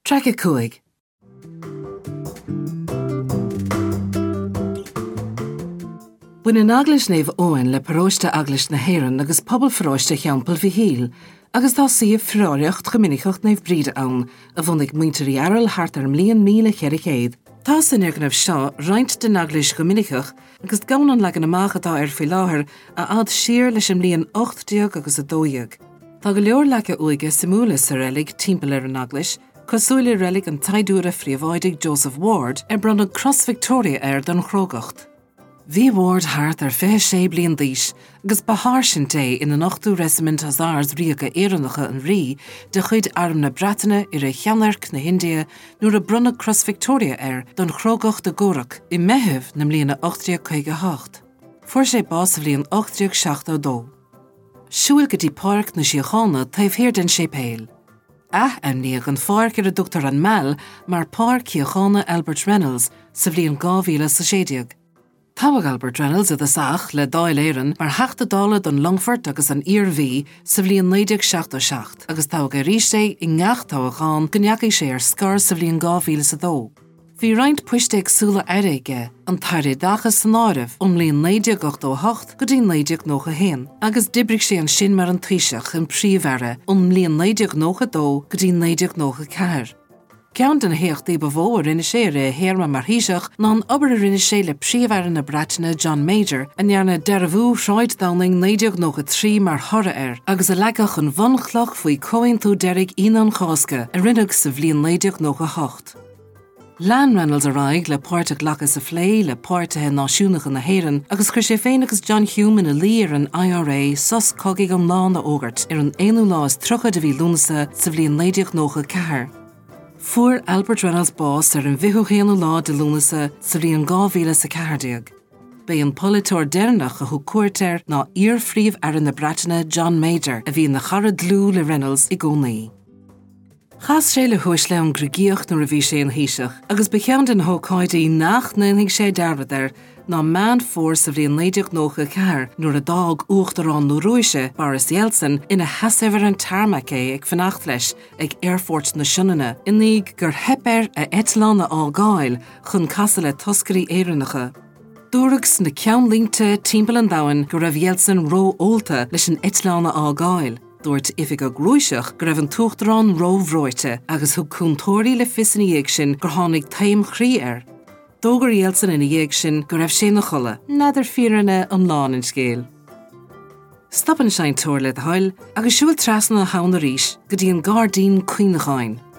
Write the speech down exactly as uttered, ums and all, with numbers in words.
Track a Cuig. When an Aglis neve Owen le paróiste Aglis na Héireann agus pobl fróiste cheampel fi híl, agus tá siomh fráireacht chominicocht neve bríde ann, a bhunnig muinterí aral hart ar mlíon míle cheirigh chéad. Tá san irgnamh seo roint den Aglis chominicoch, agus gaunan le an amachatá ar fi láthair a ad siar leis an mlíon ochtaíoch agus a dóiag. Tá go leor lecha uige simúla sa relic timpeall ar an Aglis, cosúile relic an taidúra phríomháidig Joseph Ward ar bron an Cross Victoria ar don chrógacht. Bhí Ward hart ar fé sé bliain díos, agus bahar sin té in an ochtú Regiment Hussars ríocha éireannacha an rí de chuid arm na Bretaine ar a cheannarc na Hindia nuair a brunna Cross Victoria ar don chrógacht de Górach i meitheamh na mbliana ochtaíoch chuige hocht. Fuair sé bás a bblion ochtaíoch seachta dó. Siúil go dtí páirc na Síochána taobh hir den sé péil. Ah an níag an fáirc ar a Dr an Mel mar páirc Síochána Albert Reynolds sa bblion gámhíle sa séideag. Tábhag Albert Reynolds a d'asach le dáil éireann mar heachta dála don Longford agus an Iarmhí sa bblion naodeag seachta seacht, agus tábhag a rís sé i ngach tábhachán gneacaigh sé ar scar sa bblion gámhíle sa dó. Bhí roinnt puiste agsúla airige an tairé dachas san áireamh um mblion naodeag ochtó hocht go dtí naodeag nócha héin, agus dibrigh sé an sin mar an tuiseach in príomhhere um mblion naodeag nócha dó go dtí naodeag nócha ceathair. Ceann den héocht í bhór rinne sé ré héirma mar híiseach ná an obair a rinne sé le príomhhere na Bretaine John Major a nearna dearbhú shráid dáning naodeag nócha trí mar thora air, agus a leagach an bhunchlach faoi cóin tú deirigh Inan Chásca a rinneach sa bblion naodeag nócha hocht. Lan Reynolds aráig le páirteach lachas a phlé le páirtethe náisiúnacha na Héireann agus chuir sé féin agus John Hume in a lí ar an I R A sos cogaigh an lá na ógart ar an éanú lás trocha de bhí lúnasa sa bblion naodeag nócha ceathair. Fuair Albert Reynolds bás ar an bhíthúchéanú lá de lúnasa sa bblion gámhíle sa ceathairdeag. Bé an polytóir déirnach a thu cuairtear ná iarphríomh ar na Bretaine John Major a bhí na charad lú le Reynolds i gcónaí. Chas sé le thuais le an grigíocht nuair a bhí sé an híiseach, agus becheann den thócáidí nach naonnig sé dearbhadar ná meán fór sa bblion naodeag nócha ceathair nuair a dág uachtarrán nó Róise Boris Yeltsin ina heasibhar an tarmac é ag fanacht leis ag Airfort na Sionnana inig gur heipéir a Eitleán na Ágáil chun casa le toscarí éireannacha. Dúragus na ceannlínte timpeall an domhain go raibh Yeltsin ró ólta leis an Eitleán na Ágáil. Dúirt ifig a grúiseach go raibh an tuachtarrán rómhróite agus thug cúntóirí le fios in dhéag sin gur tháinig taim chrí ar. Dógur Yeltsin ina dhéag sin go raibh sé na chola, nadidir fíranna an lán in scéal. Stoppan sein tóir le hail agus siúil trasna a hán a ríis go dtí an Gardaín cuoinecháin.